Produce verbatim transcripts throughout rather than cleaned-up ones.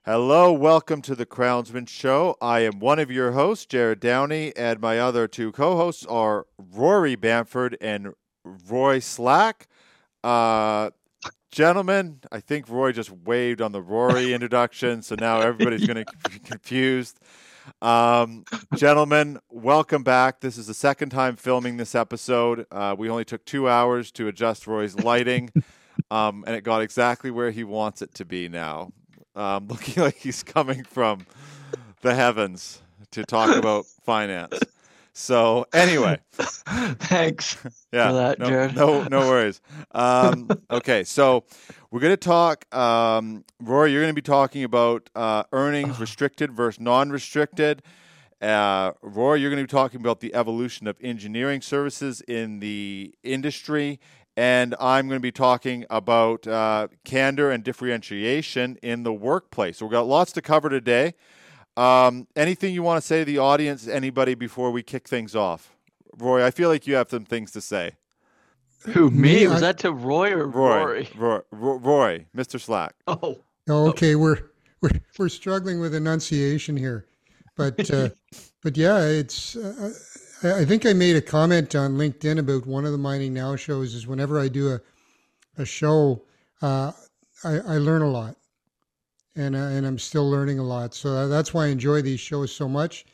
Hello, welcome to the Crownsman Show. I am one of your hosts, Jared Downey, and my other two co-hosts are Rory Bamford and Roy Slack. Uh, gentlemen, I think Roy just waved on the Rory introduction, so now everybody's going to be confused. Um, gentlemen, welcome back. This is the second time filming this episode. Uh, we only took two hours to adjust Roy's lighting, um, and it got exactly where he wants it to be now. Um, looking like he's coming from the heavens to talk about finance. So anyway, thanks yeah, for that, no, Jared. no, no worries. Um, okay, so we're going to talk. Um, Rory, you're going to be talking about uh, earnings, restricted versus non-restricted. Uh, Rory, you're going to be talking about the evolution of engineering services in the industry. And I'm going to be talking about uh, candor and differentiation in the workplace. So we've got lots to cover today. Um, anything you want to say to the audience, anybody, before we kick things off? Roy, I feel like you have some things to say. Who, me? Me, Was I- that to Roy or Roy, Rory? Roy, Roy, Roy, Mister Slack. Oh, Oh, okay, we're we're we're struggling with enunciation here, but uh, but yeah, it's. Uh, I I think I made a comment on LinkedIn about one of the Mining Now shows. Is whenever I do a a show, uh, I, I learn a lot, and uh, and I'm still learning a lot. So that's why I enjoy these shows so much.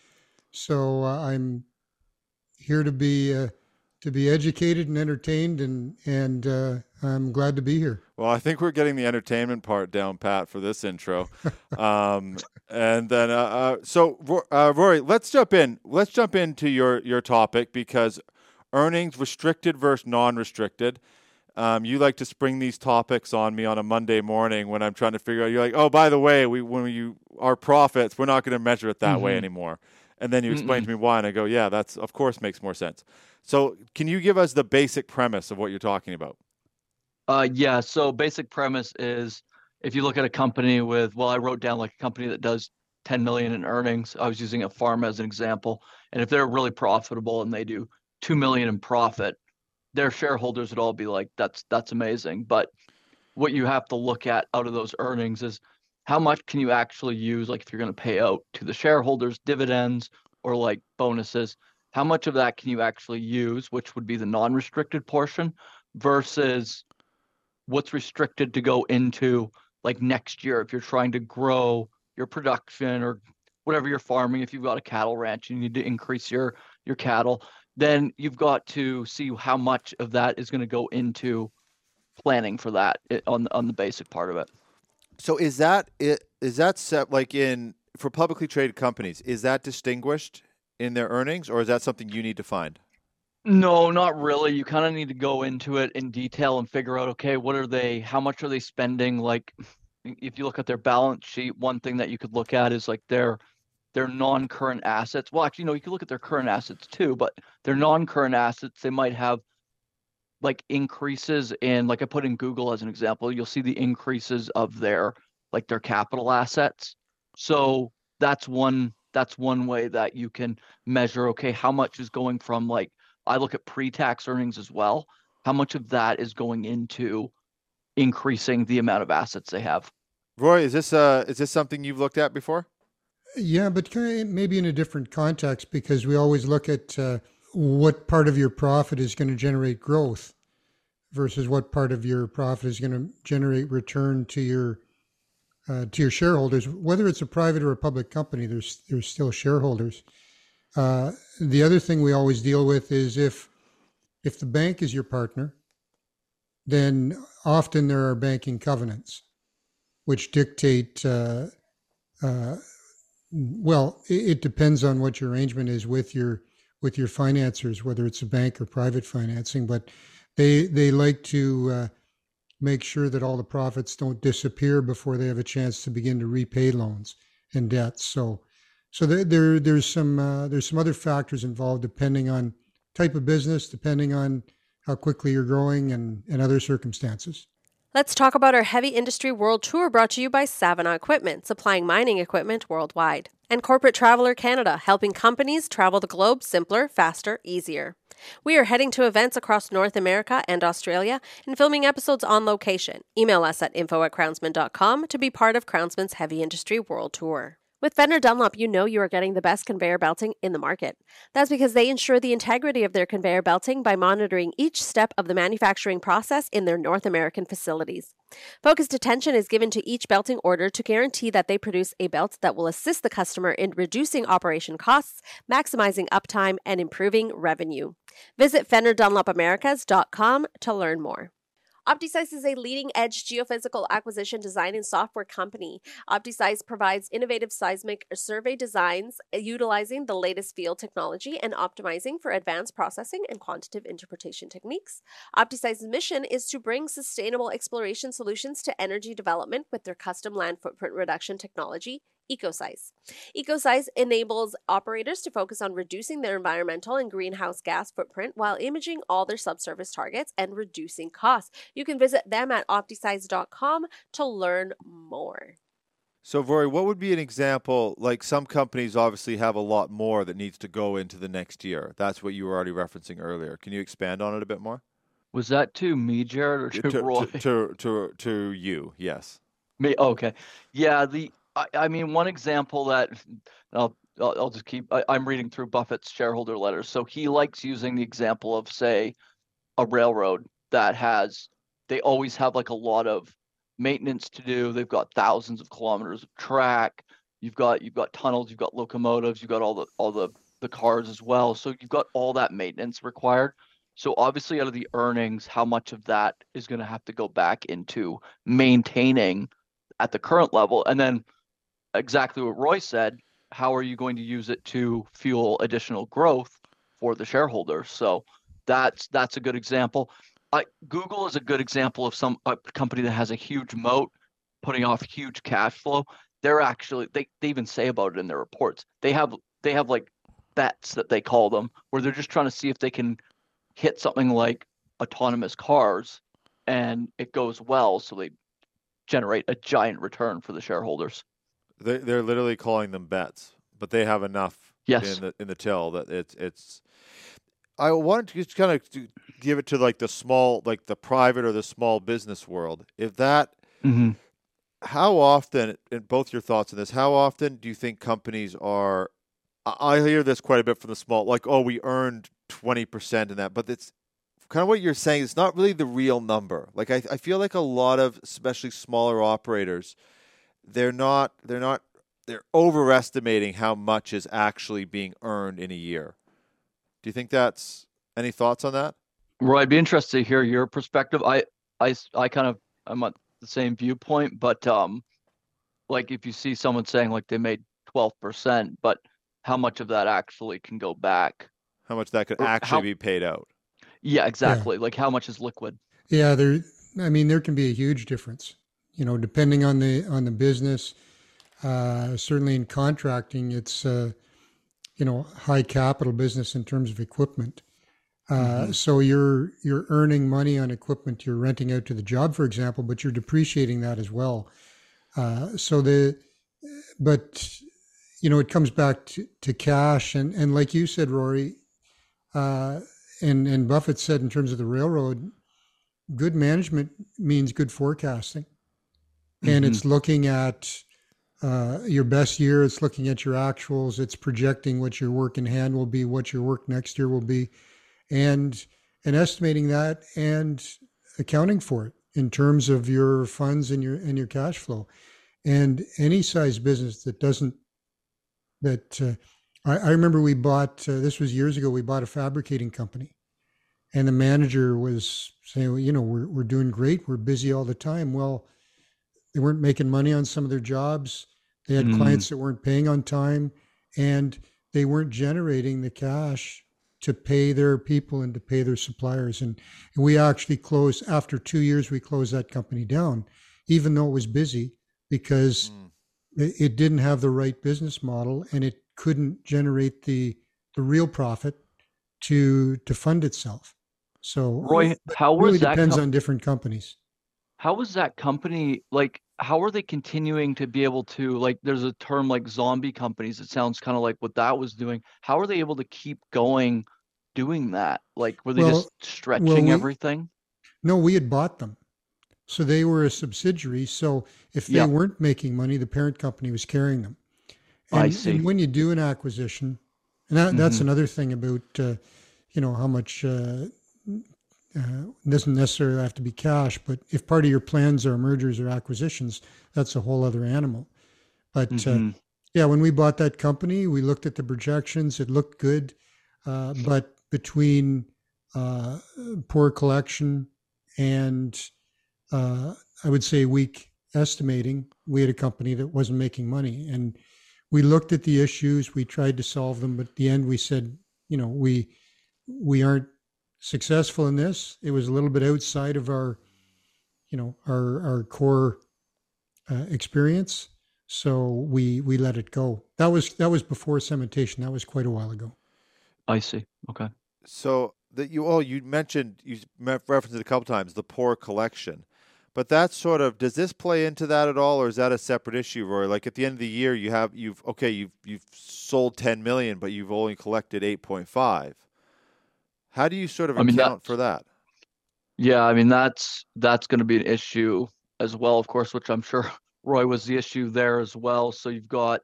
So uh, I'm here to be uh, to be educated and entertained, and and uh, I'm glad to be here. Well, I think we're getting the entertainment part down pat for this intro. Um, and then, uh, uh, so uh, Rory, let's jump in. Let's jump into your, your topic, because earnings, restricted versus non-restricted. Um, you like to spring these topics on me on a Monday morning when I'm trying to figure out, you're like, oh, by the way, we, when you, our profits, we're not going to measure it that mm-hmm. way anymore. And then you explain Mm-mm. to me why, and I go, yeah, that's, of course, makes more sense. So can you give us the basic premise of what you're talking about? Uh, yeah. So basic premise is, if you look at a company with, well, I wrote down like a company that does ten million in earnings. I was using a farm as an example. And if they're really profitable and they do two million in profit, their shareholders would all be like, that's, that's amazing. But what you have to look at out of those earnings is how much can you actually use? Like if you're going to pay out to the shareholders dividends or like bonuses, how much of that can you actually use, which would be the non-restricted portion, versus what's restricted to go into like next year if you're trying to grow your production or whatever you're farming. If you've got a cattle ranch, you need to increase your your cattle, then you've got to see how much of that is going to go into planning for that on on the basic part of it. So is that it? Is that set like in for publicly traded companies? Is that distinguished in their earnings, or is that something you need to find? No, not really. You kind of need to go into it in detail and figure out, okay, what are they, how much are they spending? Like if you look at their balance sheet, one thing that you could look at is like their their non-current assets. Well, actually, no, you can look at their current assets too, but their non-current assets, they might have like increases in, like I put in Google as an example, you'll see the increases of their, like their capital assets. So that's one, that's one way that you can measure, okay, how much is going from like, I look at pre-tax earnings as well. How much of that is going into increasing the amount of assets they have? Roy, is this uh is this something you've looked at before? Yeah, but maybe in a different context, because we always look at uh, what part of your profit is going to generate growth versus what part of your profit is going to generate return to your uh, to your shareholders. Whether it's a private or a public company, there's there's still shareholders. Uh, the other thing we always deal with is if if the bank is your partner, then often there are banking covenants which dictate, uh, uh, well, it, it depends on what your arrangement is with your with your financiers, whether it's a bank or private financing, but they they like to uh, make sure that all the profits don't disappear before they have a chance to begin to repay loans and debts. So So there, there there's some uh, there's some other factors involved depending on type of business, depending on how quickly you're growing, and, and other circumstances. Let's talk about our Heavy Industry World Tour, brought to you by Savona Equipment, supplying mining equipment worldwide, and Corporate Traveler Canada, helping companies travel the globe simpler, faster, easier. We are heading to events across North America and Australia and filming episodes on location. Email us at info at crownsman dot com to be part of Crownsman's Heavy Industry World Tour. With Fender Dunlop, you know you are getting the best conveyor belting in the market. That's because they ensure the integrity of their conveyor belting by monitoring each step of the manufacturing process in their North American facilities. Focused attention is given to each belting order to guarantee that they produce a belt that will assist the customer in reducing operation costs, maximizing uptime, and improving revenue. Visit Fender Dunlop Americas dot com to learn more. OptiSize is a leading-edge geophysical acquisition design and software company. OptiSize provides innovative seismic survey designs utilizing the latest field technology and optimizing for advanced processing and quantitative interpretation techniques. OptiSize's mission is to bring sustainable exploration solutions to energy development with their custom land footprint reduction technology, EcoSize. EcoSize enables operators to focus on reducing their environmental and greenhouse gas footprint while imaging all their subsurface targets and reducing costs. You can visit them at optisize dot com to learn more. So, Rory, what would be an example? Like, some companies obviously have a lot more that needs to go into the next year. That's what you were already referencing earlier. Can you expand on it a bit more? Was that to me, Jared, or to, to, Roy? To, to, to, to you, yes. Me, okay. Yeah, the I, I mean, one example that I'll, I'll, I'll just keep, I, I'm reading through Buffett's shareholder letters. So he likes using the example of, say, a railroad that has, they always have like a lot of maintenance to do. They've got thousands of kilometers of track. You've got, you've got tunnels, you've got locomotives, you've got all the, all the, the cars as well. So you've got all that maintenance required. So obviously out of the earnings, how much of that is going to have to go back into maintaining at the current level? And then exactly what Roy said, how are you going to use it to fuel additional growth for the shareholders? So that's that's a good example. Uh, Google is a good example of some a company that has a huge moat, putting off huge cash flow. They're actually they, they even say about it in their reports. They have they have like bets that they call them, where they're just trying to see if they can hit something like autonomous cars, and it goes well, so they generate a giant return for the shareholders. They're, they're literally calling them bets, but they have enough yes. in the in the till that it's it's. I wanted to just kind of give it to like the small, like the private or the small business world. If that, mm-hmm. how often, and both your thoughts on this, how often do you think companies are? I hear this quite a bit from the small, like, oh, we earned twenty percent in that, but it's kind of what you're saying. It's not really the real number. Like I, I feel like a lot of, especially smaller operators, they're not, they're not, they're overestimating how much is actually being earned in a year. Do you think that's, any thoughts on that? Roy, I'd be interested to hear your perspective. I, I, I kind of, I'm on the same viewpoint, but um, like if you see someone saying like they made twelve percent, but how much of that actually can go back? How much that could Or actually how, be paid out? Yeah, exactly. Yeah. Like how much is liquid? Yeah, there. I mean, there can be a huge difference. You know, depending on the on the business. Uh, certainly in contracting, it's uh, you know high capital business in terms of equipment. Uh, mm-hmm. So you're you're earning money on equipment you're renting out to the job, for example, but you're depreciating that as well. Uh, so the but you know it comes back to, to cash, and, and like you said, Rory, uh, and and Buffett said in terms of the railroad, good management means good forecasting, mm-hmm. and it's looking at uh, your best year. It's looking at your actuals. It's projecting what your work in hand will be, what your work next year will be. And and estimating that and accounting for it in terms of your funds and your and your cash flow. And any size business that doesn't that uh, I, I remember we bought uh, this was years ago. We bought a fabricating company, and the manager was saying, well, you know, we're we're doing great. We're busy all the time. Well, they weren't making money on some of their jobs. They had mm. clients that weren't paying on time, and they weren't generating the cash to pay their people and to pay their suppliers. And, and we actually closed, after two years, we closed that company down, even though it was busy, because mm. it, it didn't have the right business model and it couldn't generate the the real profit to to fund itself. So Roy, how it really was that depends com- on different companies. How was that company, like, how are they continuing to be able to, like, there's a term like zombie companies. It sounds kind of like what that was doing. How are they able to keep going doing that? Like, were they Well, just well, stretching we everything? no, we had bought them, so they were a subsidiary. So if they Yep, weren't making money, the parent company was carrying them. I And and see. when you do an acquisition, and that, that's Mm-hmm. another thing about uh, you know how much uh, uh, doesn't necessarily have to be cash, but if part of your plans are mergers or acquisitions, that's a whole other animal. But uh, Mm-hmm. yeah, when we bought that company, we looked at the projections. It looked good, uh, but between uh, poor collection and uh, I would say weak estimating, we had a company that wasn't making money. And we looked at the issues, we tried to solve them, but at the end we said, you know, we we aren't successful in this. It was a little bit outside of our, you know, our our core uh, experience. So we we let it go. That was that was before cementation. That was quite a while ago. I see. Okay. So that you oh you mentioned you me- referenced it a couple times the poor collection, but that's sort of does this play into that at all, or is that a separate issue, Roy? Like at the end of the year, you have you've okay you've you've sold ten million, but you've only collected eight point five. How do you sort of I mean that. account for that? Yeah, I mean that's that's going to be an issue as well, of course, which I'm sure Roy was the issue there as well. So you've got,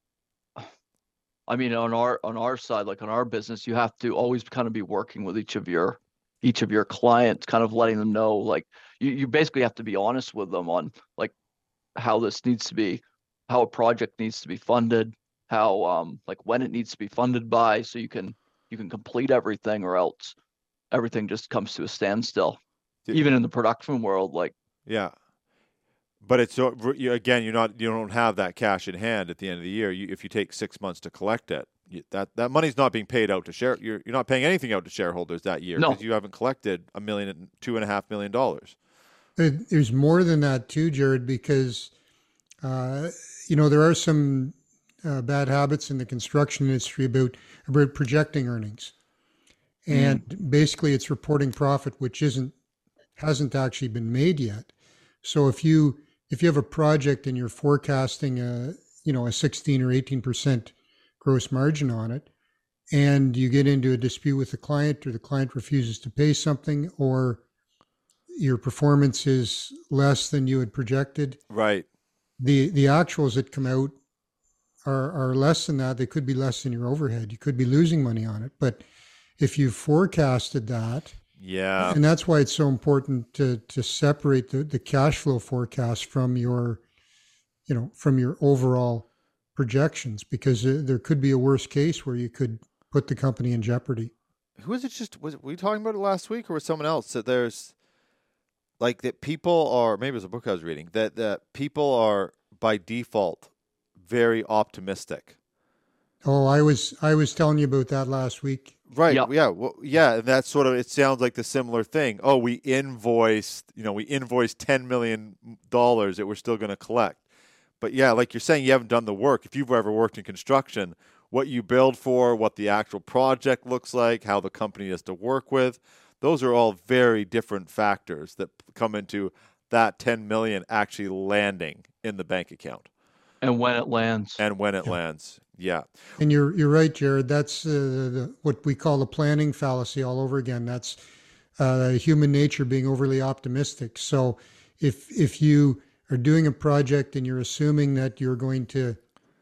I mean, on our on our side, like on our business, you have to always kind of be working with each of your each of your clients, kind of letting them know, like you, you basically have to be honest with them on like how this needs to be, how a project needs to be funded, how um like when it needs to be funded by, so you can you can complete everything, or else everything just comes to a standstill. D- Even in the production world, like Yeah, but it's so- you- again you're not you don't have that cash in hand at the end of the year. You, if you take six months to collect it, you, that that money's not being paid out to share. You're you're not paying anything out to shareholders that year because no, you haven't collected a million and two and a half million dollars. There- There's more than that too, Jared, because uh, you know there are some uh, bad habits in the construction industry about about projecting earnings, mm, and basically it's reporting profit which isn't hasn't actually been made yet. So if you if you have a project and you're forecasting a you know a sixteen or eighteen percent gross margin on it, and you get into a dispute with the client, or the client refuses to pay something, or your performance is less than you had projected, Right. the the actuals that come out are are less than that. They could be less than your overhead. You could be losing money on it. But if you forecasted that, Yeah. and that's why it's so important to to separate the, the cash flow forecast from your, you know, from your overall projections, because there there could be a worst case where you could put the company in jeopardy. Who was it? Just was it, were we talking about it last week, or was someone else that there's like that people are maybe it was a book I was reading that that people are by default very optimistic. Oh, I was I was telling you about that last week. Right. yep, Yeah. Well, yeah. And that's sort of, it sounds like the similar thing. Oh, we invoiced, you know, we invoiced ten million dollars that we're still going to collect. But yeah, like you're saying, you haven't done the work. If you've ever worked in construction, what you build for, what the actual project looks like, how the company has to work with, those are all very different factors that come into that ten million actually landing in the bank account and when it lands, and when it Yeah. lands. Yeah. And you're you're right, Jared. That's uh, the, what we call the planning fallacy all over again. That's uh, human nature being overly optimistic. So if if you are doing a project and you're assuming that you're going to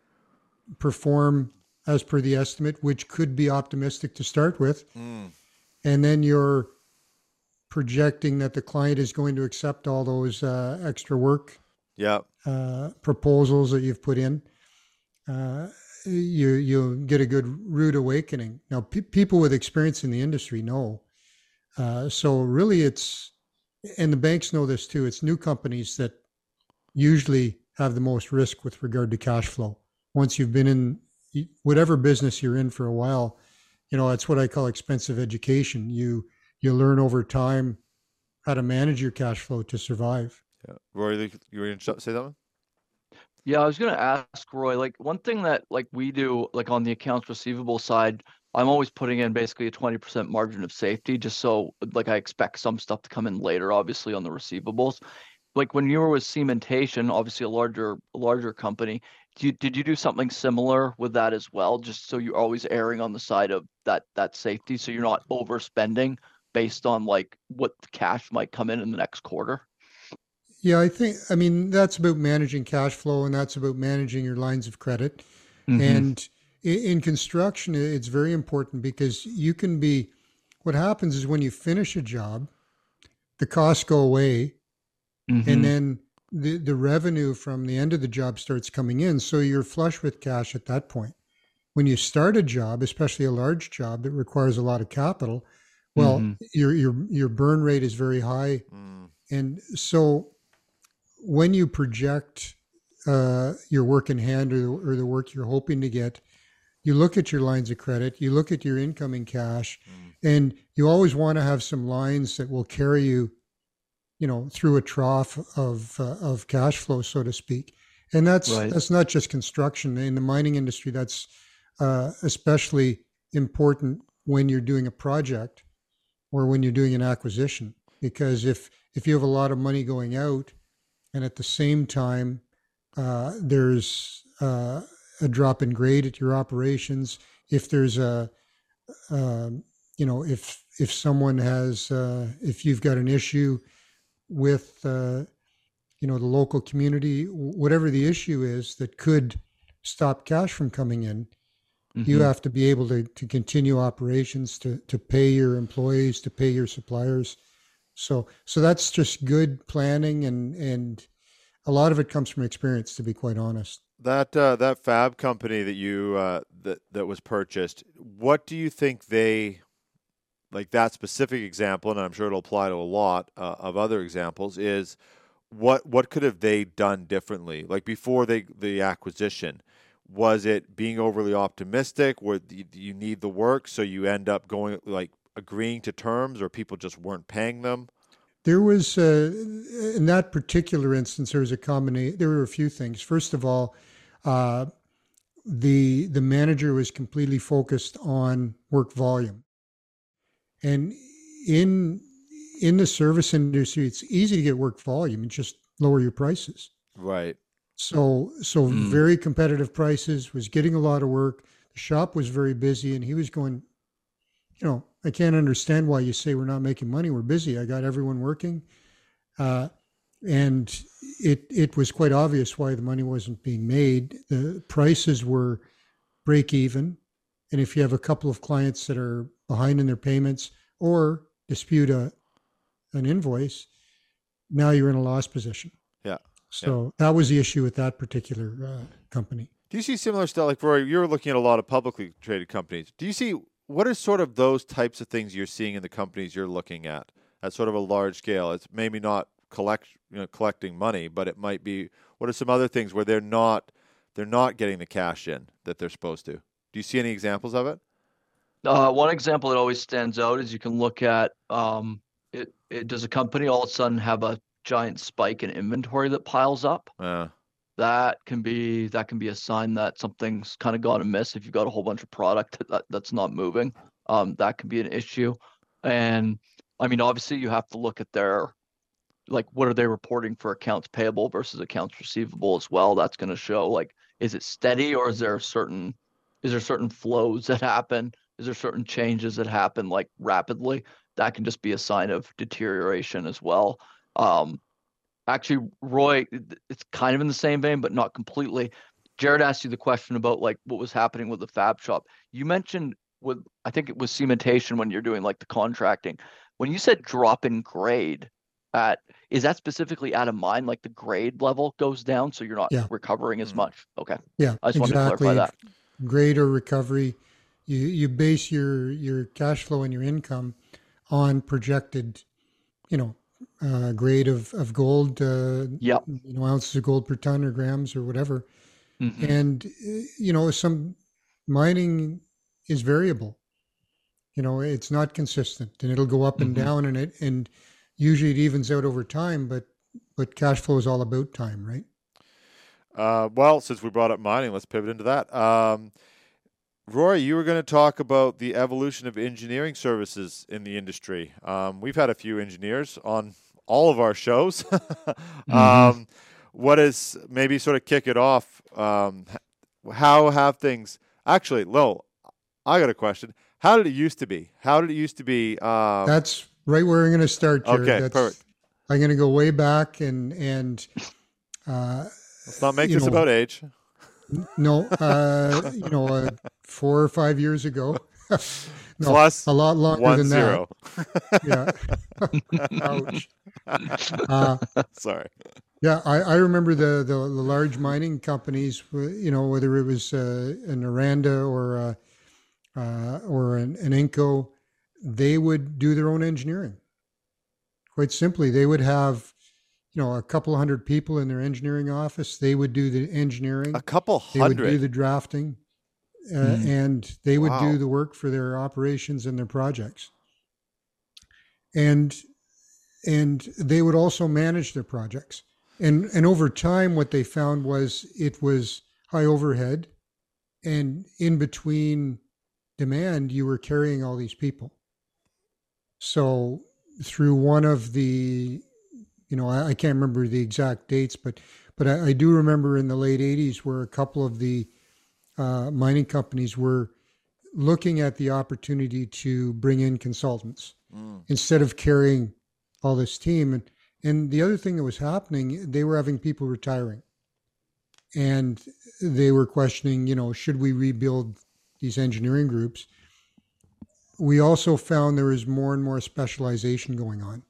perform as per the estimate, which could be optimistic to start with, Mm. and then you're projecting that the client is going to accept all those uh, extra work Yeah. uh, proposals that you've put in, uh, you you get a good rude awakening. Now, pe- people with experience in the industry know. Uh, so really, it's and the banks know this too. It's new companies that usually have the most risk with regard to cash flow. Once you've been in whatever business you're in for a while, you know it's what I call expensive education. You you learn over time how to manage your cash flow to survive. Yeah. Rory, you were going to say that? yeah, I was gonna ask Roy, like one thing that like we do, like on the accounts receivable side, I'm always putting in basically a twenty percent margin of safety, just so like I expect some stuff to come in later, obviously on the receivables. Like when you were with cementation, obviously a larger larger company, do you, did you do something similar with that as well? Just so you're always erring on the side of that that safety, so you're not overspending based on like what cash might come in in the next quarter. Yeah, I think, I mean, that's about managing cash flow and that's about managing your lines of credit. Mm-hmm. And in, in construction, it's very important because you can be, what happens is when you finish a job, the costs go away, Mm-hmm. and then the, the revenue from the end of the job starts coming in. So you're flush with cash at that point. When you start a job, especially a large job that requires a lot of capital, well, Mm-hmm. your your your burn rate is very high. Mm. And so when you project uh, your work in hand, or, or the work you're hoping to get, you look at your lines of credit, you look at your incoming cash, Mm. and you always want to have some lines that will carry you, you know, through a trough of uh, of cash flow, so to speak. And that's Right. that's not just construction. In the mining industry, that's uh, especially important when you're doing a project or when you're doing an acquisition, because if if you have a lot of money going out, and at the same time uh, there's uh, a drop in grade at your operations, if there's a uh, you know, if if someone has uh, if you've got an issue with uh, you know, the local community, whatever the issue is that could stop cash from coming in, Mm-hmm. you have to be able to, to continue operations, to, to pay your employees, to pay your suppliers. So so that's just good planning, and and a lot of it comes from experience, to be quite honest. That uh, that fab company that you uh, that that was purchased, what do you think they, like that specific example, and I'm sure it'll apply to a lot uh, of other examples, is what what could have they done differently? Like before they the acquisition, was it being overly optimistic, where you, you need the work, so you end up going like agreeing to terms, or people just weren't paying them? There was, uh, in that particular instance, there was a combination. There were a few things. First of all, uh, the the manager was completely focused on work volume, and in in the service industry, it's easy to get work volume and just lower your prices. Right. So so Mm. very competitive prices, was getting a lot of work. The shop was very busy, and he was going, you know, I can't understand why you say we're not making money. We're busy. I got everyone working. Uh, and it it was quite obvious why the money wasn't being made. The prices were break even. And if you have a couple of clients that are behind in their payments or dispute a, an invoice, now you're in a loss position. Yeah. So that was the issue with that particular uh, company. Do you see similar stuff? Like, Roy, you're looking at a lot of publicly traded companies. Do you see, what are sort of those types of things you're seeing in the companies you're looking at at sort of a large scale? It's maybe not collect, you know, collecting money, but it might be, what are some other things where they're not, they're not getting the cash in that they're supposed to? Do you see any examples of it? Uh, one example that always stands out is you can look at um, it, it. Does a company all of a sudden have a giant spike in inventory that piles up? Uh, That can be that can be a sign that something's kind of gone amiss. If you've got a whole bunch of product that, that's not moving, um, that can be an issue. And I mean, obviously, you have to look at their, like, what are they reporting for accounts payable versus accounts receivable as well. That's going to show, like, is it steady, or is there certain is there certain flows that happen? Is there certain changes that happen like rapidly? That can just be a sign of deterioration as well. Um, Actually, Roy, it's kind of in the same vein, but not completely. Jared asked you the question about like what was happening with the fab shop. You mentioned with, I think it was cementation when you're doing like the contracting. When you said drop in grade, at is that specifically at a mine, like the grade level goes down, so you're not Yeah. recovering as Mm. much? Okay, Yeah, I just wanted to exactly. clarify that. Grade or recovery, you you base your your cash flow and your income on projected, you know, uh, grade of of gold, uh, Yep. you know, ounces of gold per ton or grams or whatever. Mhm. And uh, you know, some mining is variable. You know, it's not consistent, and it'll go up and Mhm. down, and it and usually it evens out over time. But but cash flow is all about time, right? uh, well, since we brought up mining, let's pivot into that. Um, Roy, you were going to talk about the evolution of engineering services in the industry. Um, we've had a few engineers on all of our shows. um, what is maybe sort of kick it off? Um, how have things actually, Lil? I got a question. How did it used to be? How did it used to be? Um, That's right where I'm going to start, Jared. okay, That's, perfect. I'm going to go way back and and uh, let's not make you this know, about age. No, uh, you know, uh, four or five years ago. No, Plus a lot longer one than zero. that. Yeah. Ouch. Uh, Sorry. yeah, I, I remember the, the, the large mining companies, you know, whether it was uh, an Aranda or a, uh, or an, an Inco, they would do their own engineering. Quite simply, they would have, you know, a couple hundred people in their engineering office. They would do the engineering. A couple They would hundred. do the drafting, uh, Mm. and they would Wow. do the work for their operations and their projects. And and they would also manage their projects. And and over time, what they found was it was high overhead, and in between demand, you were carrying all these people. So through one of the, you know, I, I can't remember the exact dates, but but I, I do remember in the late eighties where a couple of the uh, mining companies were looking at the opportunity to bring in consultants Mm. instead of carrying all this team. And and the other thing that was happening, they were having people retiring, and they were questioning, you know, should we rebuild these engineering groups? We also found there is more and more specialization going on.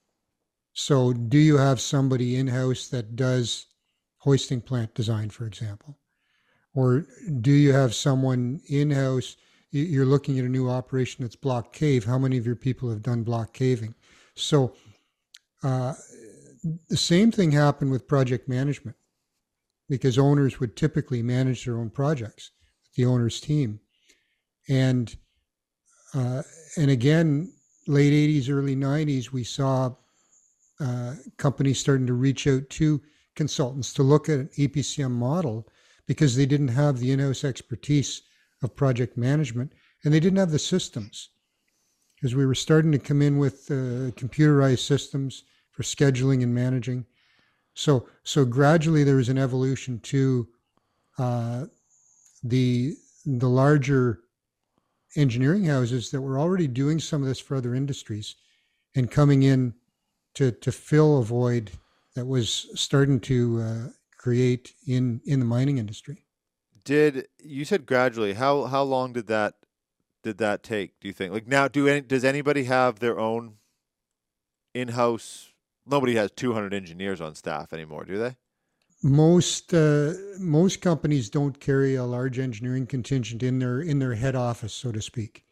So do you have somebody in-house that does hoisting plant design, for example? Or do you have someone in-house, y- you're looking at a new operation that's block cave. How many of your people have done block caving? So uh, the same thing happened with project management, because owners would typically manage their own projects, the owner's team. And uh, and again, late eighties, early nineties, we saw uh, companies starting to reach out to consultants to look at an E P C M model, because they didn't have the in-house expertise of project management, and they didn't have the systems, because we were starting to come in with uh, computerized systems for scheduling and managing. So so gradually there was an evolution to uh, the the larger engineering houses that were already doing some of this for other industries and coming in to to fill a void that was starting to uh, create in in the mining industry. Did you said gradually? How how long did that did that take? Do you think? Like now, do any, does anybody have their own in-house? Nobody has two hundred engineers on staff anymore, do they? Most uh, most companies don't carry a large engineering contingent in their in their head office, so to speak.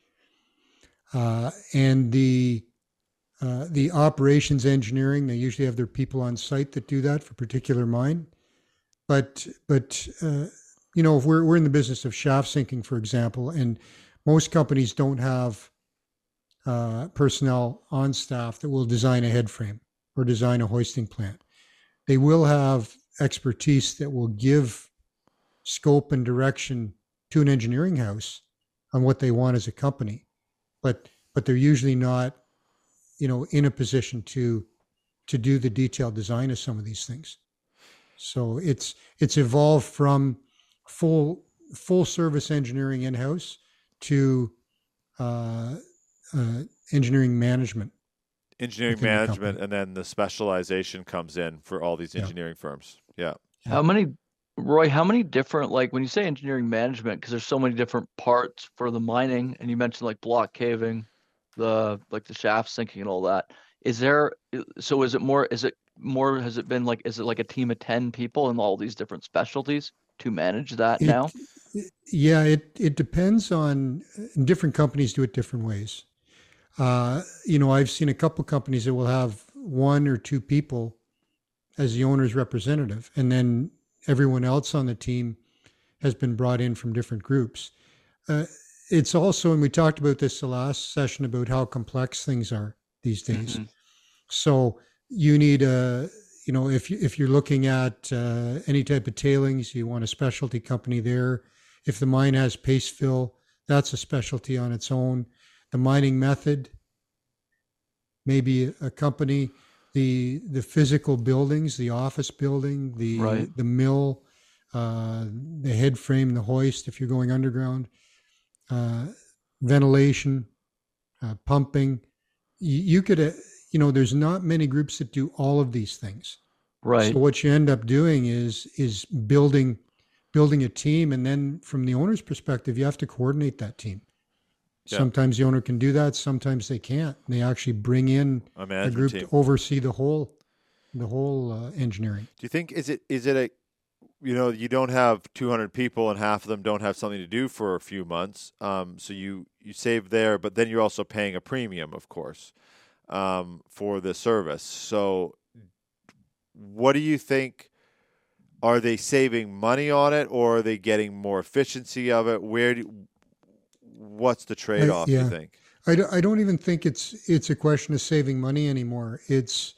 Uh, and the uh, the operations engineering, they usually have their people on site that do that for a particular mine. But but uh, you know, if we're we're in the business of shaft sinking, for example, and most companies don't have uh, personnel on staff that will design a head frame or design a hoisting plant. They will have expertise that will give scope and direction to an engineering house on what they want as a company, but but they're usually not, you know, in a position to to do the detailed design of some of these things. So it's it's evolved from full full service engineering in-house to uh, uh, engineering management. Engineering within the management, company. and then the specialization comes in for all these Yeah. engineering firms. Yeah. Yeah. How many, Roy, how many different, like when you say engineering management, because there's so many different parts for the mining, and you mentioned like block caving, the like the shaft sinking and all that. Is there, so is it more, is it more, has it been like, is it like a team of ten people in all these different specialties to manage that It- now? Yeah, it it depends on different companies do it different ways. Uh, you know, I've seen a couple companies that will have one or two people as the owner's representative, and then everyone else on the team has been brought in from different groups. Uh, it's also, and we talked about this the last session about how complex things are these days. Mhm. So you need a, you know, if you, if you're looking at uh, any type of tailings, you want a specialty company there. If the mine has paste fill, that's a specialty on its own. The mining method, maybe a company. the the physical buildings, the office building, the Right. the mill, uh, the head frame, the hoist if you're going underground, uh, ventilation, uh, pumping. You, you could, uh, you know, there's not many groups that do all of these things. Right. So what you end up doing is is building building a team, and then from the owner's perspective, you have to coordinate that team. Yeah. Sometimes the owner can do that, sometimes they can't. They actually bring in A a management group team. to oversee the whole the whole uh, engineering. Do you think is it is it a you know you don't have two hundred people and half of them don't have something to do for a few months, um, so you you save there, but then you're also paying a premium, of course, um, for the service. So, what do you think? Are they saving money on it, or are they getting more efficiency of it? Where do what's the trade off? yeah. You think? I, do, I don't even think it's it's a question of saving money anymore. It's,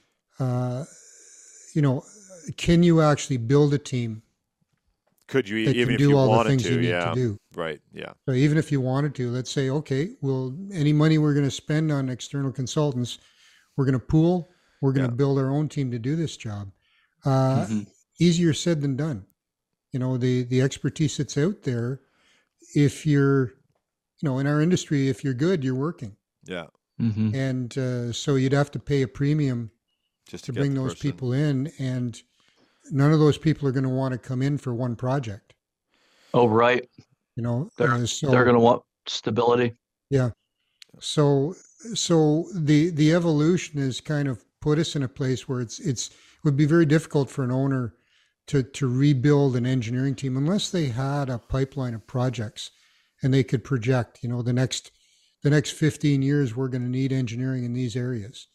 uh, you know, can you actually build a team Could you that even can if do you all the wanted things to? you need Yeah, to do? right. Yeah, So even if you wanted to, let's say, okay, well, any money we're going to spend on external consultants, we're going to pool, we're going to Yeah. build our own team to do this job. Uh, Mhm. Easier said than done. You know, the, the expertise that's out there, if you're, you know, in our industry, if you're good, you're working. yeah. Mhm. And uh, so you'd have to pay a premium Just to to, get bring the those person. people in. And none of those people are going to want to come in for one project, Oh, right. you know? They're Uh, so, they're going to want stability. yeah. So, so the the evolution has kind of put us in a place where it's it's it would be very difficult for an owner to to rebuild an engineering team unless they had a pipeline of projects and they could project, you know, the next the next fifteen years we're going to need engineering in these areas.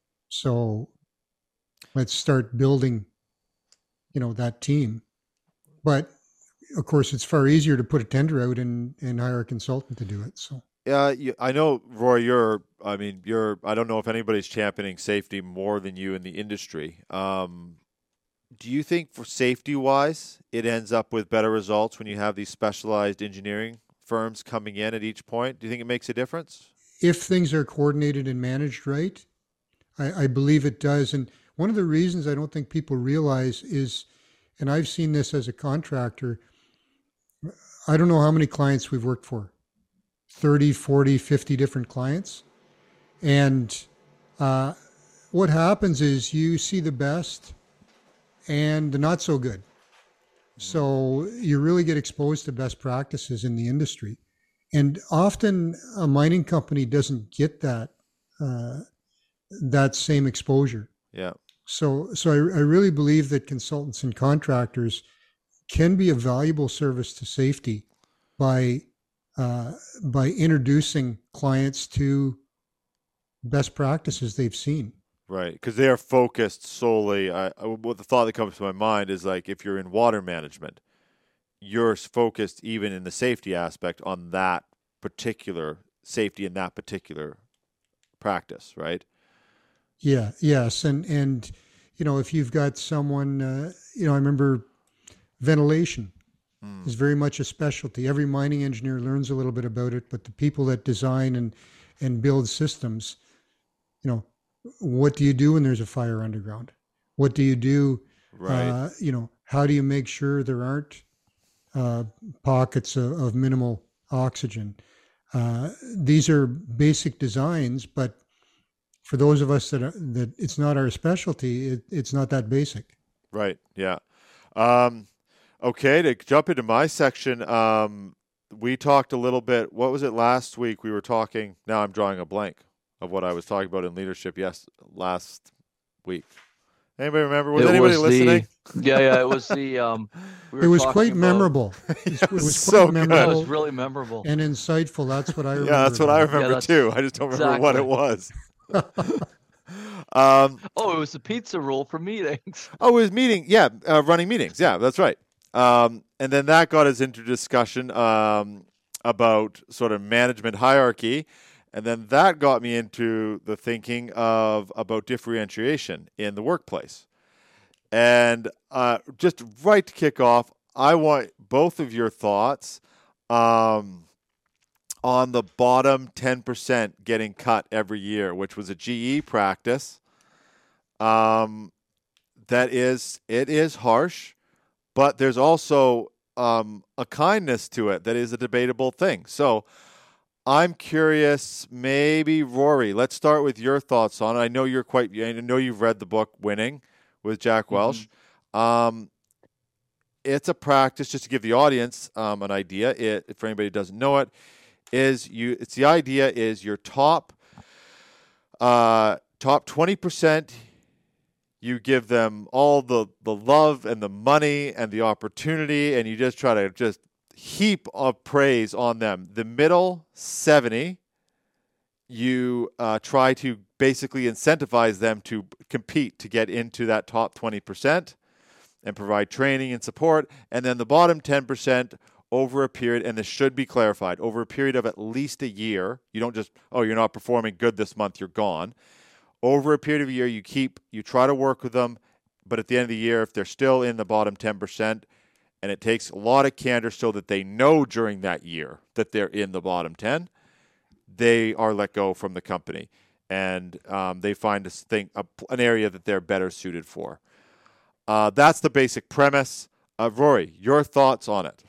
So let's start building, you know, that team. But of course, it's far easier to put a tender out and and hire a consultant to do it. So. Yeah, you, I know, Roy. You're. I mean, you're. I don't know if anybody's championing safety more than you in the industry. Um, do you think, for safety-wise, it ends up with better results when you have these specialized engineering firms coming in at each point? Do you think it makes a difference? If things are coordinated and managed right, I, I believe it does. And one of the reasons I don't think people realize is, and I've seen this as a contractor, I don't know how many clients we've worked for, thirty, forty, fifty different clients. And uh, what happens is you see the best and the not so good. So you really get exposed to best practices in the industry. And often a mining company doesn't get that uh, that same exposure. Yeah. So, so I, I really believe that consultants and contractors can be a valuable service to safety by uh, by introducing clients to best practices they've seen. Right, because they are focused solely. I, I, what the thought that comes to my mind is like if you're in water management, you're focused even in the safety aspect on that particular safety in that particular practice, right? Yeah, yes, and and you know if you've got someone, uh, you know, I remember ventilation Mm. is very much a specialty. Every mining engineer learns a little bit about it, but the people that design and and build systems, you know, what do you do when there's a fire underground? What do you do? Right. Uh, you know, how do you make sure there aren't uh, pockets of, of minimal oxygen? Uh, these are basic designs, but for those of us that are, that it's not our specialty, it, it's not that basic. Right. Yeah. Um, okay. To jump into my section, um, we talked a little bit. What was it last week? We were talking. Now I'm drawing a blank of what I was talking about in leadership. Yes, last week. Anybody remember? Was It anybody was listening? The, yeah, yeah. It was the. Um, we were It was talking quite about- memorable. It was, Yeah, it was so quite good. It memorable was really memorable. and insightful. That's what I remember. Yeah, that's what I about it. remember that's- too. I just don't remember what it exactly. was. um, Oh, it was the pizza rule for meetings. oh, it was meeting. Yeah, uh, running meetings. Yeah, that's right. Um, and then that got us into discussion um, about sort of management hierarchy. And then that got me into the thinking of about differentiation in the workplace. And uh, just right to kick off, I want both of your thoughts um, on the bottom ten percent getting cut every year, which was a G E practice Um, that is, it is harsh, but there's also um, a kindness to it that is a debatable thing. So I'm curious, maybe Rory, let's start with your thoughts on it. I know you're quite, I know you've read the book Winning with Jack Welch. Mm-hmm. Um, it's a practice, just to give the audience um, an idea, it, if anybody doesn't know it, is you, it's the idea is your top, uh, top twenty percent, you give them all the, the love and the money and the opportunity, and you just try to just heap of praise on them. The middle seventy, you uh, try to basically incentivize them to compete to get into that top twenty percent and provide training and support. And then the bottom ten percent over a period, and this should be clarified, over a period of at least a year. You don't just, oh, you're not performing good this month, you're gone. Over a period of a year, you keep, you try to work with them, but at the end of the year, if they're still in the bottom ten percent, and it takes a lot of candor so that they know during that year that they're in the bottom ten, they are let go from the company. And um, they find a thing, a, an area that they're better suited for. Uh, that's the basic premise. Uh, Rory, your thoughts on it?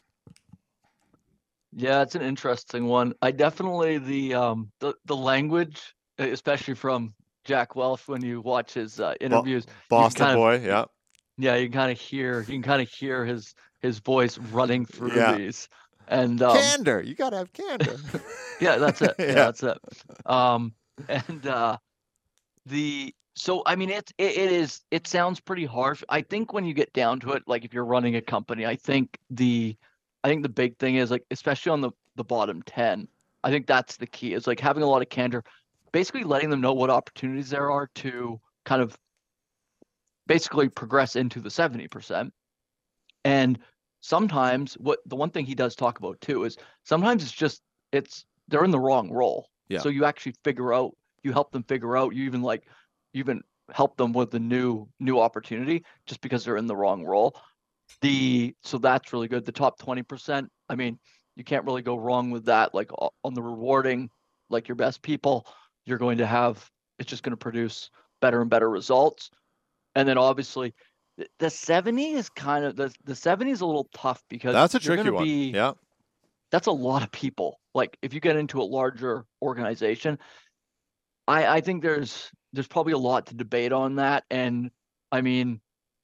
Yeah, it's an interesting one. I definitely, the um, the, the language, especially from Jack Welch when you watch his uh, interviews. Boston boy, yeah. Yeah, you can kind of hear, you can kind of hear his his voice running through yeah. these. And um, candor, you gotta have candor. yeah, that's it. Yeah, yeah. that's it. Um, and uh, the so I mean it, it it is it sounds pretty harsh. I think when you get down to it, like if you're running a company, I think the I think the big thing is like, especially on the the bottom ten, I think that's the key. Is like having a lot of candor, basically letting them know what opportunities there are to kind of basically progress into the seventy percent. And sometimes what the one thing he does talk about too is sometimes it's just it's they're in the wrong role. Yeah. So you actually figure out, you help them figure out, you even like you even help them with the new new opportunity just because they're in the wrong role. The so that's really good. The top twenty percent, I mean, you can't really go wrong with that. Like on the rewarding, like your best people, you're going to have, it's just going to produce better and better results. And then obviously the seventy is kind of, the, the seventy is a little tough because that's a tricky one. Be, yeah. That's a lot of people. Like if you get into a larger organization, I, I think there's, there's probably a lot to debate on that. And I mean,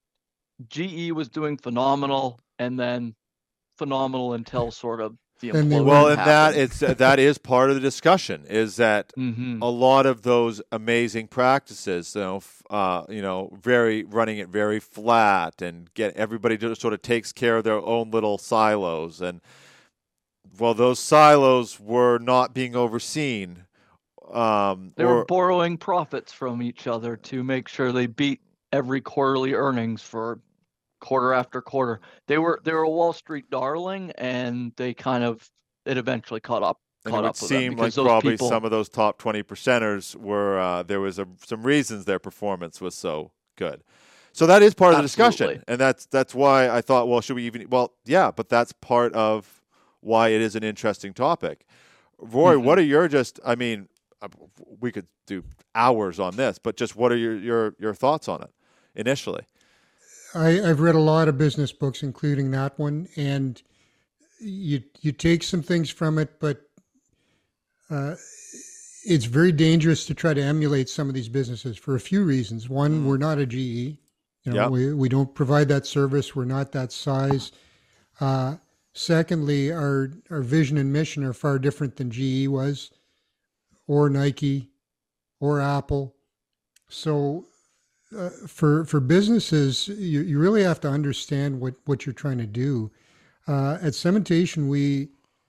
G E was doing phenomenal and then phenomenal until sort of the employment well, and happened. that it's uh, that is part of the discussion is that mm-hmm. a lot of those amazing practices, you know, f- uh, you know, very running it very flat and get everybody just sort of takes care of their own little silos, and well, those silos were not being overseen. Um, they or, were borrowing profits from each other to make sure they beat every quarterly earnings for quarter after quarter. They were they were a Wall Street darling, and they kind of it eventually caught up. And caught it would up with seem them like those probably people, some of those top twenty percenters were uh, there was a, some reasons their performance was so good. So that is part of the Absolutely. discussion, and that's that's why I thought, well, should we even? Well, yeah, but that's part of why it is an interesting topic. Roy, mm-hmm. what are your just? I mean, we could do hours on this, but just what are your your, your thoughts on it initially? I, I've read a lot of business books, including that one, and you you take some things from it, but uh, it's very dangerous to try to emulate some of these businesses for a few reasons. One, mm. we're not a G E. You know, yep. we, we don't provide that service. We're not that size. Uh, secondly, our our vision and mission are far different than G E was, or Nike, or Apple. So uh, for for businesses, you, you really have to understand what, what you're trying to do. Uh, at Cementation, we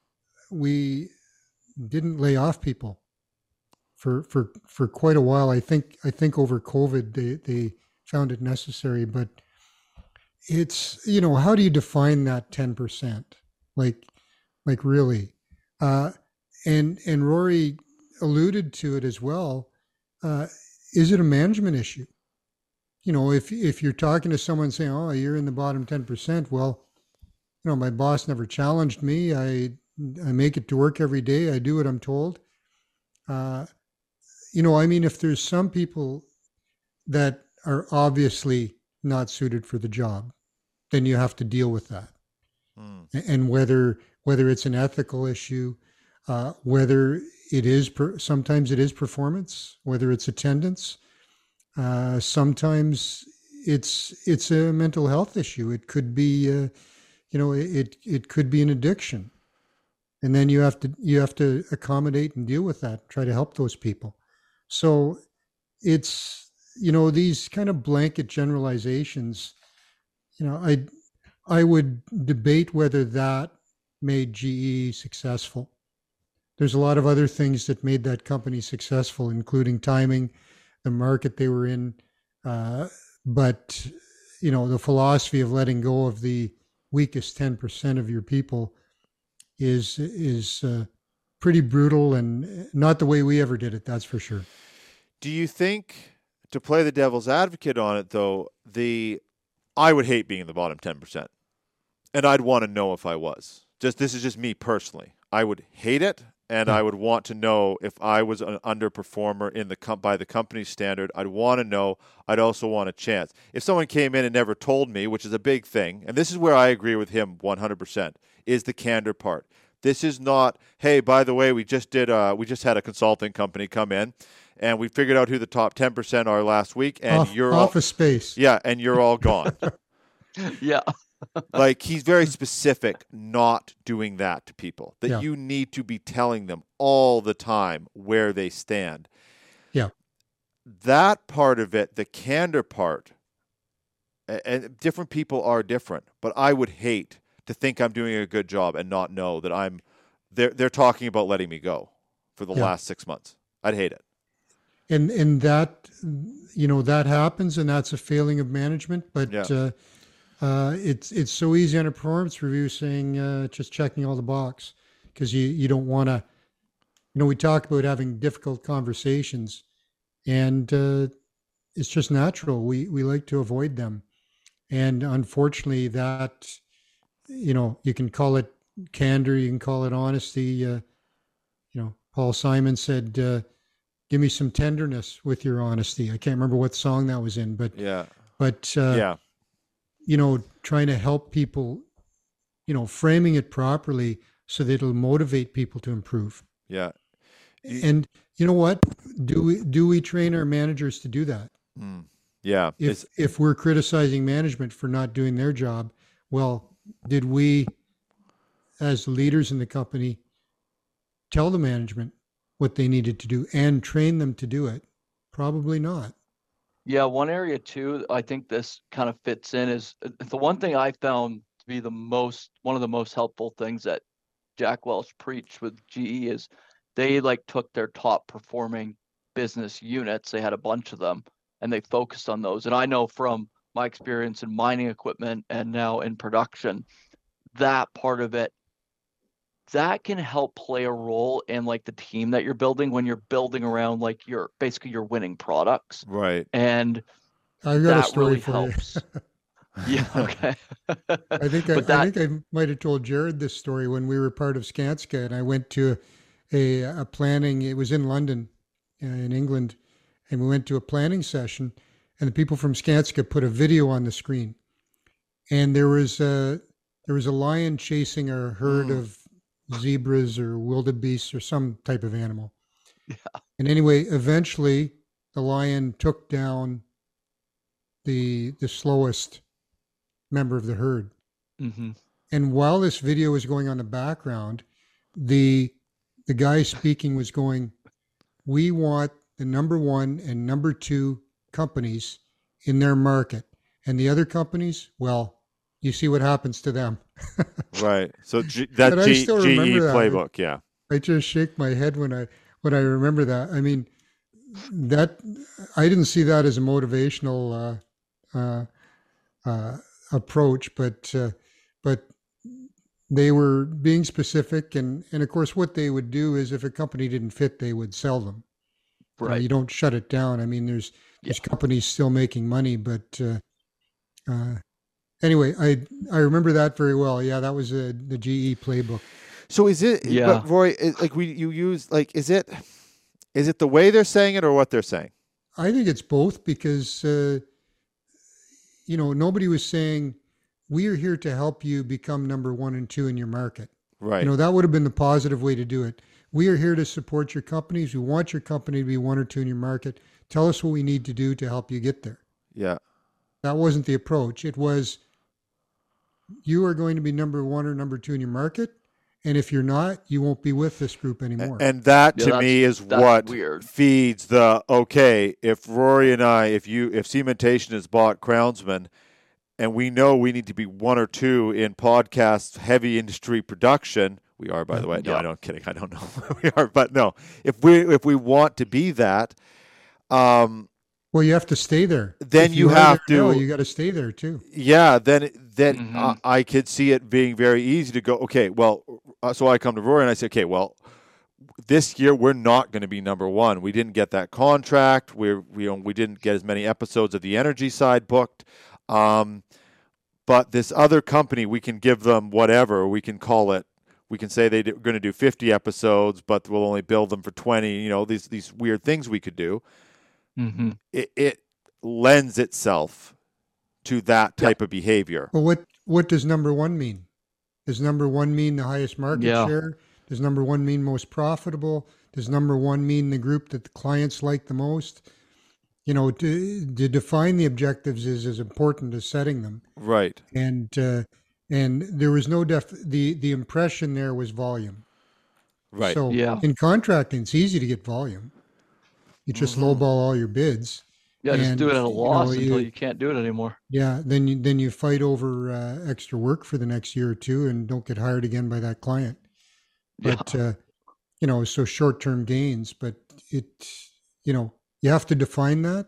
we didn't lay off people for for for quite a while. I think I think over COVID they they found it necessary, but it's, you know, how do you define that ten percent? Like like really, uh, and and Rory alluded to it as well. Uh, is it a management issue? You know, if if you're talking to someone saying, "Oh, you're in the bottom ten percent," well, you know, my boss never challenged me. I I make it to work every day. I do what I'm told. Uh, you know, I mean, if there's some people that are obviously not suited for the job, then you have to deal with that. Mm. And whether whether it's an ethical issue, uh, whether it is per, sometimes it is performance, whether it's attendance, uh, sometimes it's it's a mental health issue. It could be, uh, you know, it it could be an addiction, and then you have to you have to accommodate and deal with that. Try to help those people. So it's, you know, these kind of blanket generalizations. You know, I I would debate whether that made G E successful. There's a lot of other things that made that company successful, including timing, the market they were in, uh, but you know, the philosophy of letting go of the weakest ten percent of your people is is uh, pretty brutal, and not the way we ever did it. That's for sure. Do you think, to play the devil's advocate on it, though, the I would hate being in the bottom ten percent, and I'd want to know if I was. Just this is just me personally. I would hate it. And I would want to know if I was an underperformer in the com- by the company's standard. I'd want to know. I'd also want a chance. If someone came in and never told me, which is a big thing, and this is where I agree with him one hundred percent, is the candor part. This is not, hey, by the way, we just did. Uh, we just had a consulting company come in, and we figured out who the top ten percent are last week, and Off, you're all, office space. Yeah, and you're all gone. Yeah. Like, he's very specific not doing that to people, that Yeah. you need to be telling them all the time where they stand. Yeah. That part of it, the candor part, a- and different people are different, but I would hate to think I'm doing a good job and not know that I'm, they're, they're talking about letting me go for the Yeah. last six months. I'd hate it. And and that, you know, that happens, and that's a failing of management. But Yeah. uh, uh, it's it's so easy on a performance review saying uh, just checking all the box, because you you don't want to. You know, we talk about having difficult conversations, and uh, it's just natural. We we like to avoid them, and unfortunately, that, you know, you can call it candor, you can call it honesty. Uh, you know, Paul Simon said, Uh, give me some tenderness with your honesty. I can't remember what song that was in, but Yeah. but uh, Yeah. you know, trying to help people, you know, framing it properly so that it'll motivate people to improve. Yeah. You- And you know what? Do we do we train our managers to do that? Mm. Yeah. If It's, if we're criticizing management for not doing their job, well, did we, as leaders in the company, tell the management what they needed to do and train them to do it? Probably not. Yeah, one area too, I think this kind of fits in is uh, the one thing I found to be the most, one of the most helpful things that Jack Welch preached with G E is they like took their top performing business units, they had a bunch of them, and they focused on those. And I know from my experience in mining equipment and now in production, that part of it, that can help play a role in like the team that you're building when you're building around like your basically your winning products. right. And I've got a that story really for helps. you. Yeah, okay. I think I, But that- I think I might have told Jared this story when we were part of Skanska, and I went to a, a planning. It was in London, uh, in England, and we went to a planning session, and the people from Skanska put a video on the screen, and there was a there was a lion chasing a herd Mm. of zebras or wildebeests or some type of animal. Yeah. And anyway, eventually the lion took down the the slowest member of the herd. hmm And while this video was going on in the background, the the guy speaking was going, "We want the number one and number two companies in their market, and the other companies, well, you see what happens to them." Right. So G, that But I G, still GE remember that. playbook. Yeah. I just shake my head when I when I remember that. I mean, that I didn't see that as a motivational uh, uh, uh, approach, but uh, but they were being specific, and and of course, what they would do is if a company didn't fit, they would sell them. You know, Right. you don't shut it down. I mean, there's there's companies still making money, but uh, uh, anyway, I I remember that very well. Yeah, that was uh, the G E playbook. So is it? Yeah. But Roy, is, like we you use like is it? Is it the way they're saying it or what they're saying? I think it's both because uh, you know, nobody was saying, we are here to help you become number one and two in your market. Right. You know, that would have been the positive way to do it. We are here to support your companies. We want your company to be one or two in your market. Tell us what we need to do to help you get there. Yeah. That wasn't the approach. It was, you are going to be number one or number two in your market. And if you're not, you won't be with this group anymore. And that Yeah, to that's- me is that's what weird. feeds the, okay, if Rory and I, if you, if Cementation has bought Crownsman and we know we need to be one or two in podcast heavy industry production, we are, by the way. No, Yeah. I don't kidding. I don't know. We are, but no, if we, if we want to be that, um, Well, you have to stay there. Then If you are have there now, to- you got to stay there too. yeah, then then Mhm. uh, I could see it being very easy to go, okay, well, uh, so I come to Rory and I say, okay, well, this year we're not going to be number one. We didn't get that contract. We're, we we didn't get as many episodes of the energy side booked. Um, but this other company, we can give them whatever. We can call it. We can say they're going to do fifty episodes, but we'll only bill them for twenty. You know, these these weird things we could do. Mm-hmm. It, it lends itself to that type of behavior. Well, what what does number one mean? Does number one mean the highest market Yeah. share? Does number one mean most profitable? Does number one mean the group that the clients like the most? You know, to, to define the objectives is as important as setting them. Right. And uh, and there was no def. The the impression there was volume. Right. So Yeah. in contracting, it's easy to get volume. You just Mhm. lowball all your bids. Yeah, just And, do it at a you know, loss until you- you can't do it anymore. Yeah, then you then you fight over uh, extra work for the next year or two, and don't get hired again by that client. Yeah. But uh, you know, so short term gains. But it, you know, you have to define that,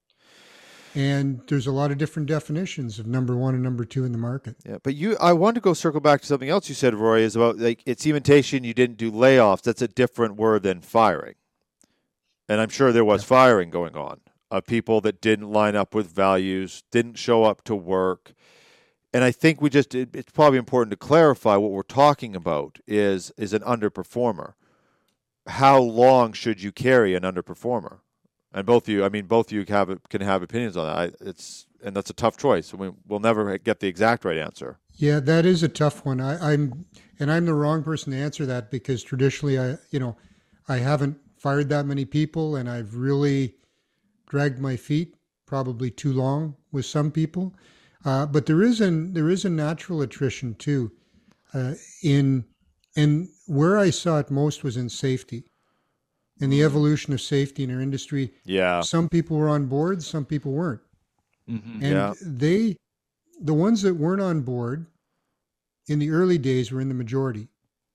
and there's a lot of different definitions of number one and number two in the market. Yeah, but you, I want to go circle back to something else you said, Roy, is about like it's cementation. You didn't do layoffs. That's a different word than firing. And I'm sure there was firing going on of people that didn't line up with values, didn't show up to work. And I think we just, it, it's probably important to clarify what we're talking about is, is an underperformer. How long should you carry an underperformer? And both of you, I mean, both of you have, can have opinions on that. I, it's, and that's a tough choice. I mean, we'll never get the exact right answer. Yeah, that is a tough one. I, I'm and I'm the wrong person to answer that because traditionally, I you know, I haven't fired that many people, and I've really dragged my feet probably too long with some people. Uh, but there is an there is a natural attrition too. Uh, in and where I saw it most was in safety, in the evolution of safety in our industry. Yeah. Some people were on board, some people weren't. Mm-hmm. And Yeah. they, the ones that weren't on board in the early days were in the majority.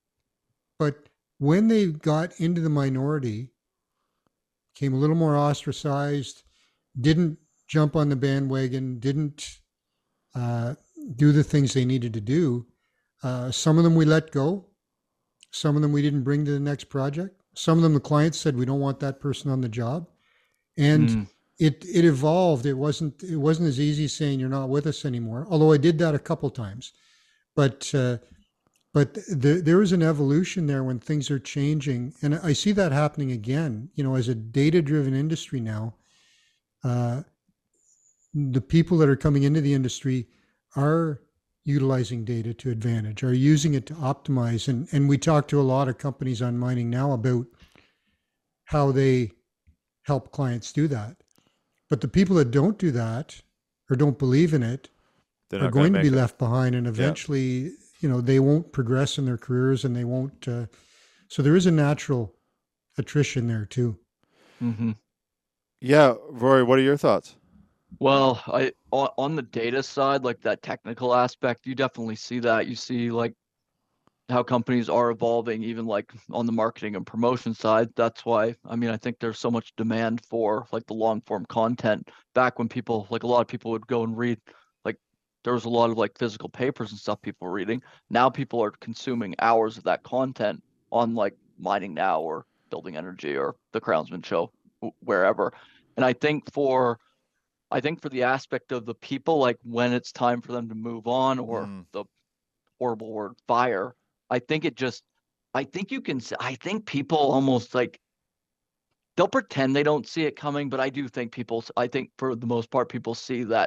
But when they got into the minority, became a little more ostracized, didn't jump on the bandwagon, didn't uh, do the things they needed to do. Uh, some of them we let go. Some of them we didn't bring to the next project. Some of them the clients said we don't want that person on the job. And Mm. it it evolved. It wasn't it wasn't as easy saying you're not with us anymore. Although I did that a couple times, but uh, but the, there is an evolution there when things are changing, and I see that happening again. You know, as a data driven industry now, uh, the people that are coming into the industry are utilizing data to advantage, are using it to optimize, and and we talk to a lot of companies on mining now about how they help clients do that. But the people that don't do that or don't believe in it They're are not gonna going to be make it. left behind, and eventually, you know, they won't progress in their careers, and they won't. Uh, so there is a natural attrition there too. Mm-hmm. Yeah. Rory, what are your thoughts? Well, I on, on the data side, like that technical aspect, you definitely see that. You see like how companies are evolving, even like on the marketing and promotion side. That's why, I mean, I think there's so much demand for like the long form content. Back when people, like a lot of people would go and read, like there was a lot of like physical papers and stuff people were reading. Now people are consuming hours of that content on like Mining Now or Building Energy or The Crownsman Show, wh- wherever. And I think for I think for the aspect of the people, like when it's time for them to move on, or Mm. the horrible word fire, I think it just, I think you can, s- I think people almost like, they'll pretend they don't see it coming, but I do think people, s- I think for the most part, people see that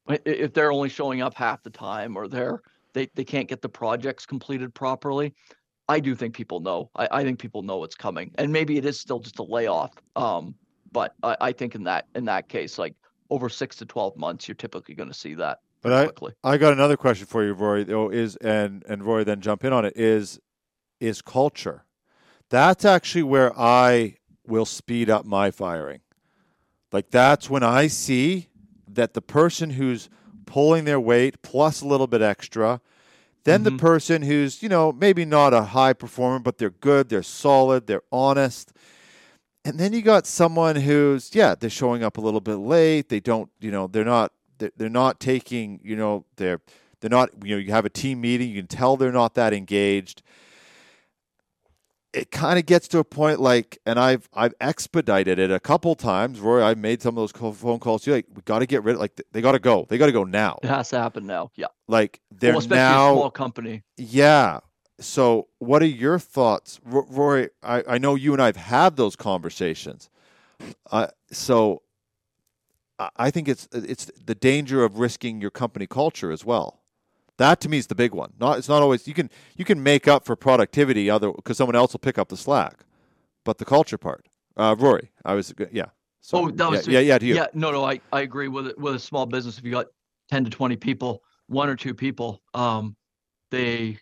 if they're only showing up half the time, or they're they, they can't get the projects completed properly, I do think people know. I, I think people know it's coming, and maybe it is still just a layoff. Um, but I, I think in that in that case, like over six to twelve months, you're typically going to see that but I, quickly. I got another question for you, Rory. Though is and and Rory, then jump in on it. Is is culture? That's actually where I will speed up my firing. Like that's when I see that the person who's pulling their weight plus a little bit extra, then Mm-hmm. the person who's, you know, maybe not a high performer, but they're good, they're solid, they're honest. And then you got someone who's, yeah, they're showing up a little bit late. They don't, you know, they're not, they're, they're not taking, you know, they're, they're not, you know, you have a team meeting, you can tell they're not that engaged. It kind of gets to a point like, and I've I've expedited it a couple times. Rory, I've made some of those call, phone calls to you. Like, we got to get rid of, like, they got to go. They got to go now. It has to happen now. Yeah. Like, they're well, especially now. a small company. Yeah. So, what are your thoughts, R- Rory? I, I know you and I have had those conversations. Uh, so, I I think it's it's the danger of risking your company culture as well. That to me is the big one. Not it's not always you can you can make up for productivity other because someone else will pick up the slack, but the culture part. Uh, Rory, I was yeah. So, oh, that was yeah, yeah, yeah, to you. Yeah, no, no, I, I agree with it. With a small business, if you got ten to twenty people, one or two people, um, they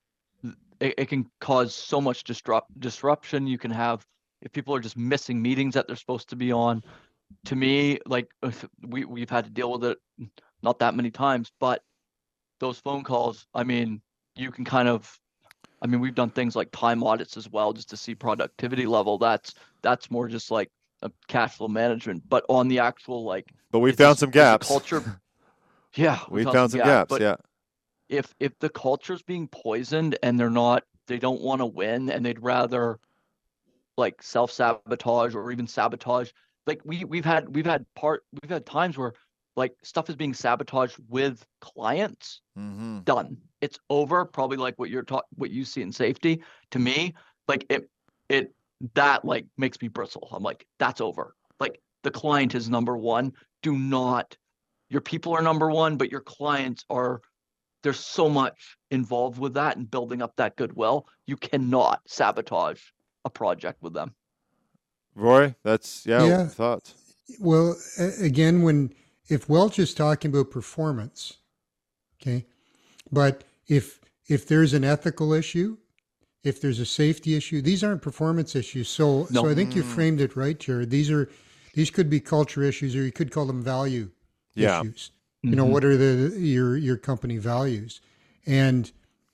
it, it can cause so much disrupt disruption. You can have if people are just missing meetings that they're supposed to be on. To me, like we we've had to deal with it not that many times, but those phone calls, I mean, you can kind of, I mean, we've done things like time audits as well, just to see productivity level. That's that's more just like a cash flow management, but on the actual like. But we is found this- some is the gaps. Culture. Yeah, we found some gaps. But Yeah. if if the culture's being poisoned and they're not, they don't want to win, and they'd rather like self sabotage or even sabotage. Like we we've had we've had part we've had times where like stuff is being sabotaged with clients. Mm-hmm. Done. It's over. Probably like what you're talking, what you see in safety. To me, like it, it that like makes me bristle. I'm like, that's over. Like the client is number one. Do not. Your people are number one, but your clients are. There's so much involved with that and building up that goodwill. You cannot sabotage a project with them. Rory, that's yeah, Yeah. thoughts. Well, a- again, when if Welch is talking about performance, okay, but if if there's an ethical issue, if there's a safety issue, these aren't performance issues. So No. so I think you Mm. framed it right, Jared. These are these could be culture issues, or you could call them value Yeah. issues. You know, Mhm. what are the your your company values? And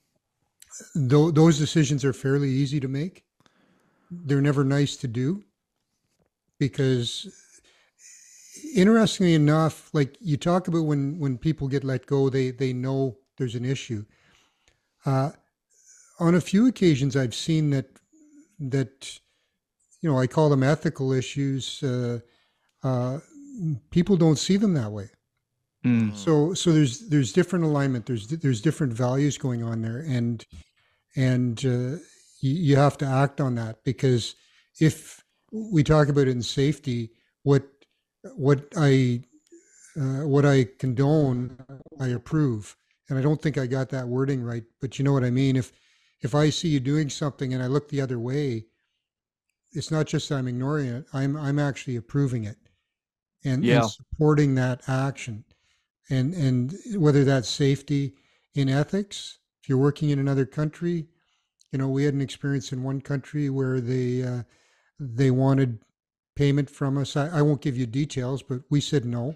th- those decisions are fairly easy to make. They're never nice to do because, interestingly enough, like you talk about when when people get let go, they they know there's an issue. Uh, on a few occasions, I've seen that that you know I call them ethical issues. Uh, uh, people don't see them that way. Mm. So so there's there's different alignment. There's there's different values going on there, and and uh, you, you have to act on that, because if we talk about it in safety, what what I uh, what I condone, I approve, and I don't think I got that wording right, but you know what I mean. If if I see you doing something and I look the other way, it's not just that I'm ignoring it. I'm I'm actually approving it, and, Yeah. and supporting that action. And and whether that's safety in ethics, if you're working in another country, you know, we had an experience in one country where they uh, they wanted payment from us. I, I won't give you details, but we said no,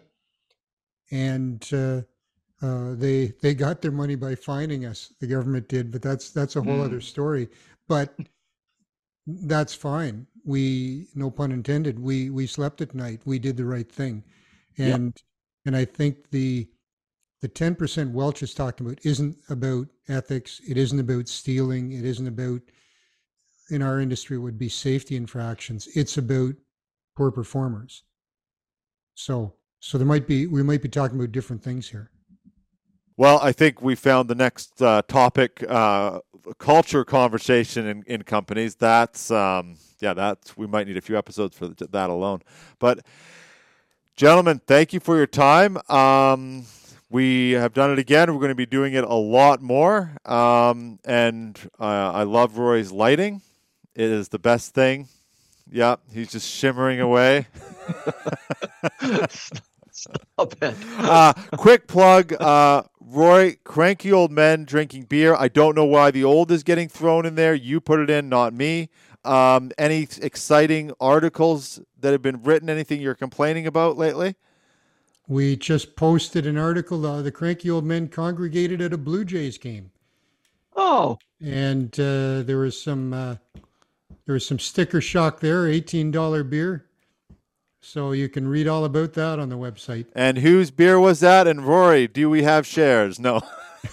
and uh, uh, they they got their money by fining us. The government did, but that's that's a whole Mm. other story. But that's fine. We, no pun intended, we we slept at night. We did the right thing, Yep. and and I think the the ten percent Welch is talking about isn't about ethics. It isn't about stealing. It isn't about, in our industry, it would be safety infractions. It's about poor performers. So so there might be we might be talking about different things here. Well, I think we found the next uh, topic, uh, culture conversation in, in companies. That's um, yeah, that's we might need a few episodes for that alone. But gentlemen, thank you for your time. Um, We have done it again. We're going to be doing it a lot more. Um, and uh, I love Rory's lighting. It is the best thing. Yep, he's just shimmering away. Stop it. uh, quick plug, uh, Roy, Cranky Old Men Drinking Beer. I don't know why the old is getting thrown in there. You put it in, not me. Um, any exciting articles that have been written? Anything you're complaining about lately? We just posted an article. Uh, the Cranky Old Men congregated at a Blue Jays game. Oh. And uh, there was some uh, there was some sticker shock there, eighteen dollars beer. So you can read all about that on the website. And whose beer was that? And Rory, do we have shares? No.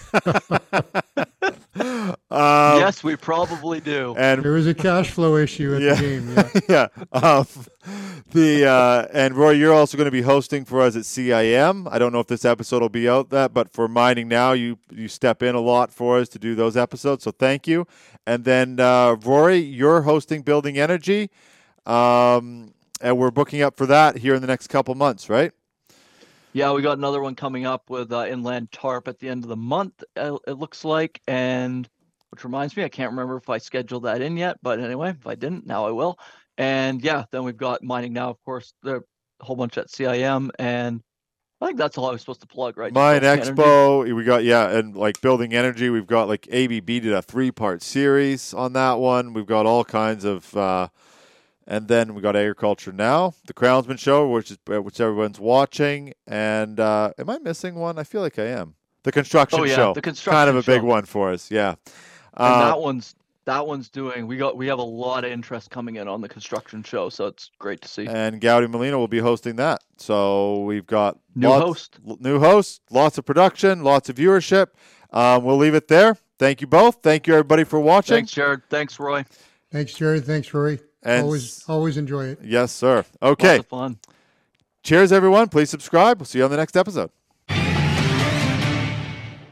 um, yes, we probably do. And there was a cash flow issue at yeah, the game. Yeah. yeah. Um, the uh, and Roy, you're also going to be hosting for us at C I M. I don't know if this episode will be out that, but for Mining Now, you you step in a lot for us to do those episodes. So thank you. And then uh, Rory, you're hosting Building Energy. Um, And we're booking up for that here in the next couple months, right? Yeah, we got another one coming up with uh, Inland Tarp at the end of the month, uh, it looks like. And which reminds me, I can't remember if I scheduled that in yet. But anyway, if I didn't, now I will. And yeah, then we've got Mining Now, of course, the whole bunch at C I M. And I think that's all I was supposed to plug, right? Mine Expo, energy. We got, yeah, and like Building Energy, we've got like A B B did a three-part series on that one. We've got all kinds of... Uh, And then we got Agriculture Now, the Crownsman Show, which is which everyone's watching. And uh, am I missing one? I feel like I am. The Construction oh, yeah, Show, the construction kind of a show. big one for us. Yeah, and uh, that one's that one's doing. We got we have a lot of interest coming in on the construction show, so it's great to see. And Gowdy Molina will be hosting that. So we've got new lots, host, new host, lots of production, lots of viewership. Um, we'll leave it there. Thank you both. Thank you everybody for watching. Thanks, Jared. Thanks, Roy. Thanks, Jared. Thanks, Rory. And always, always enjoy it. Yes, sir. Okay. Lots of fun. Cheers, everyone. Please subscribe. We'll see you on the next episode.